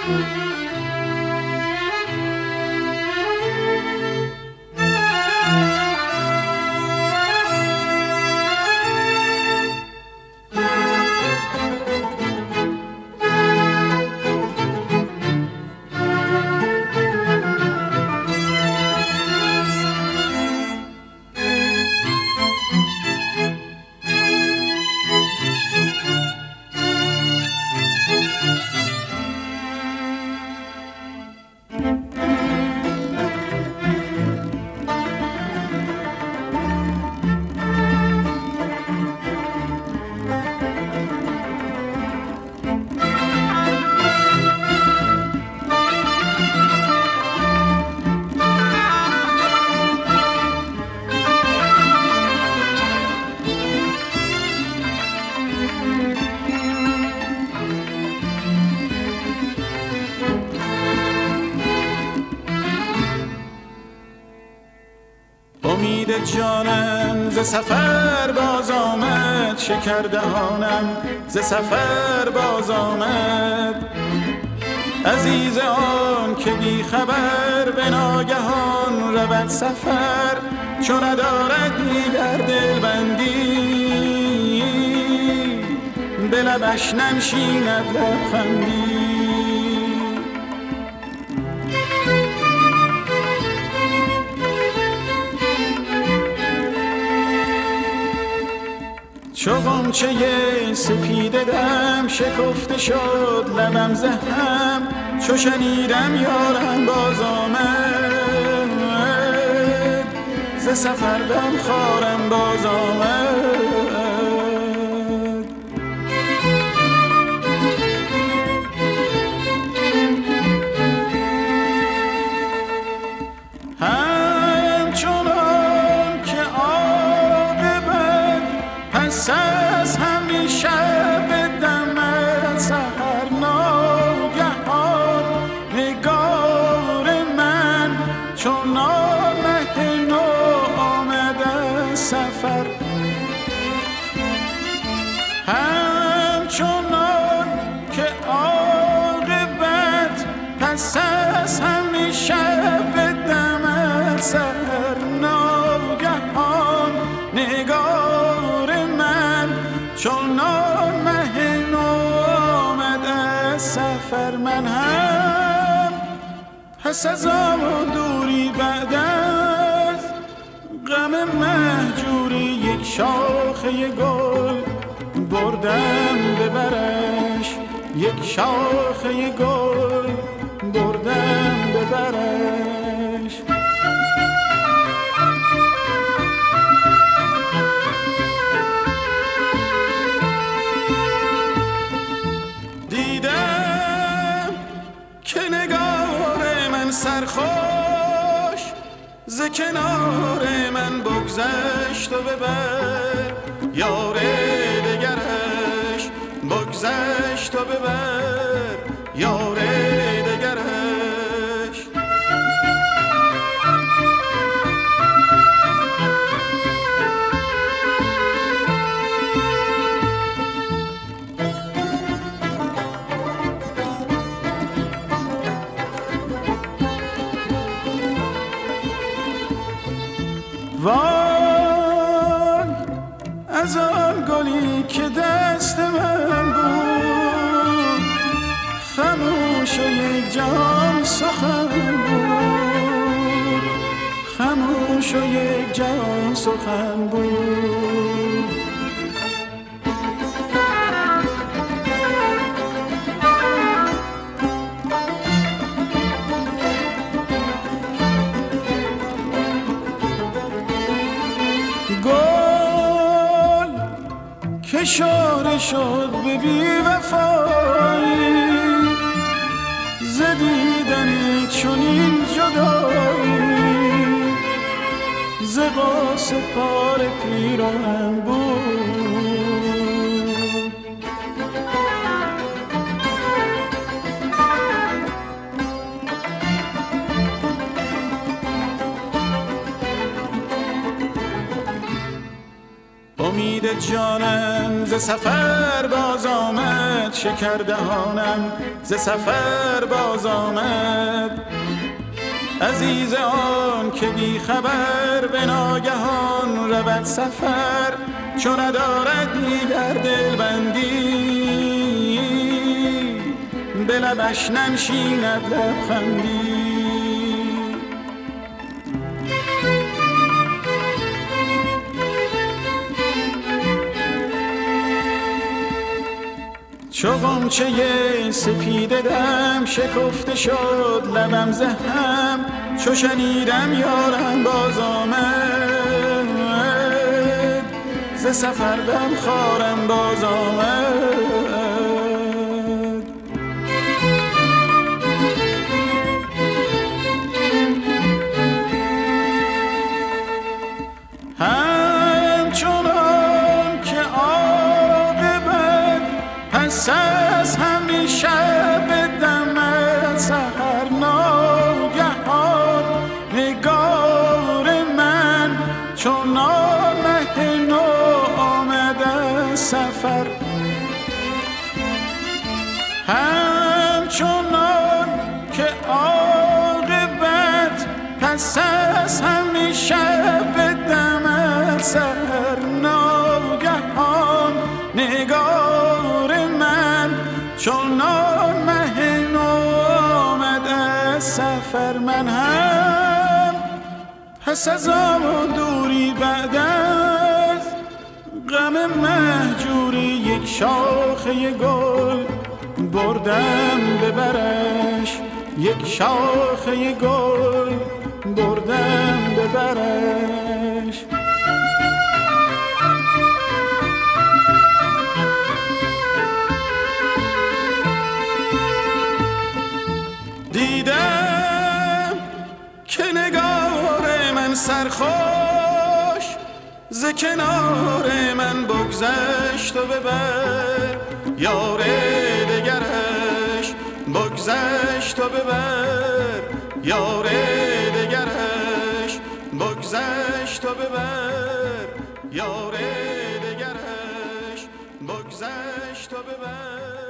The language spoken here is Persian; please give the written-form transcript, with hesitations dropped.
امید جانم ز سفر باز آمد، شکر دهانم ز سفر باز آمد. عزیز آن که بی خبر به ناگهان رود سفر، چون ندارد دیگر دلبندی به لبش ننشیند لبخندی. چو غنچه سپیده دم شکفته شد لبم ز هم، چو شنیدم یارم باز آمد، ز سفر دم خارم باز آمد. همچنان که عاقبت پس از همیشه به دمت سحر ناگهان نگار من چون آمد نو آمد از سفر. همچنان که عاقبت پس از همیشه به دمت سحر ناگهان نگار من چون مه نو آمد از سفر. من هم پس از آن دوری بعد از غم مهجوری یک شاخه گل بردم ببرش، یک شاخه گل بردم ببرش. سرخوش ز کنار من بگذشت و ببر یار دگرش، بگذشت و ببر یار دگرش. وای از آن گلی که دست من بود، خموش و یک جهان سخن بود، خموش و یک جهان سخن بود. اشاره شد به بی وفایی، ز دیدن چنین جدایی، ز قاس پار پیراهن بود. امید جانم ز سفر باز آمد، شکردهانم ز سفر باز آمد. عزیز آن که بی خبر به ناگهان رود سفر، چون ندارد دیگر دلبندی به لبش ننشیند لبخندی. چو غنچه سپیده دم شکفته شد لبم ز هم، چو شنیدم یارم باز آمد، ز سفر غم خوارم باز آمد. همچنان که عاقبت پس از همیشه به دمت سحر ناگهان، نگار من چون آمد نو آمده سفر. همچنان که عاقبت پس از همیشه به دمت سحر ناگهان، نگار من چون مه نو آمد از سفر. من هم پس از آن دوری بعد از غم مهجوری، یک شاخه گل بردم ببرش، یک شاخه گل بردم ببرش. دیدم که نگار من سرخوش ز کنار من بگذشت و ببر، یار دگرش بگذشت و ببر، یار دگرش بگذشت و ببر، یار دگرش بگذشت و ببر.